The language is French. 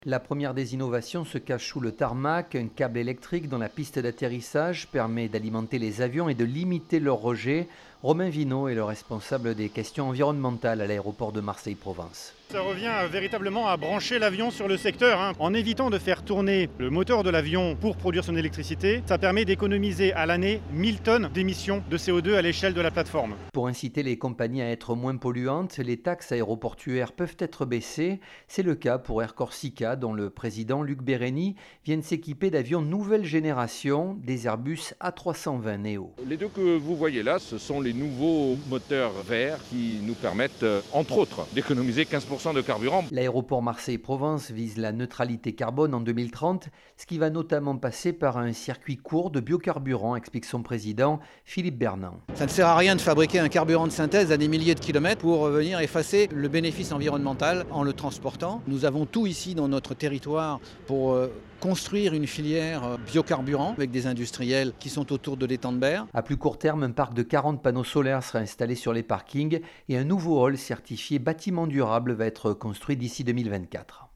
La première des innovations se cache sous le tarmac. Un câble électrique dans la piste d'atterrissage permet d'alimenter les avions et de limiter leur rejet. Romain Vinaud est le responsable des questions environnementales à l'aéroport de Marseille-Provence. Ça revient véritablement à brancher l'avion sur le secteur. En évitant de faire tourner le moteur de l'avion pour produire son électricité, ça permet d'économiser à l'année 1000 tonnes d'émissions de CO2 à l'échelle de la plateforme. Pour inciter les compagnies à être moins polluantes, les taxes aéroportuaires peuvent être baissées. C'est le cas pour Air Corsica, dont le président Luc Bérény vient de s'équiper d'avions nouvelle génération, des Airbus A320 Neo. Les deux que vous voyez là, ce sont les nouveaux moteurs verts qui nous permettent, entre autres, d'économiser 15% de carburant. L'aéroport Marseille-Provence vise la neutralité carbone en 2030, ce qui va notamment passer par un circuit court de biocarburant, explique son président Philippe Bernand. Ça ne sert à rien de fabriquer un carburant de synthèse à des milliers de kilomètres pour venir effacer le bénéfice environnemental en le transportant. Nous avons tout ici dans notre territoire pour construire une filière biocarburant avec des industriels qui sont autour de l'étang de Berre. À plus court terme, un parc de 40 panneaux solaires sera installé sur les parkings et un nouveau hall certifié bâtiment durable va être construit d'ici 2024.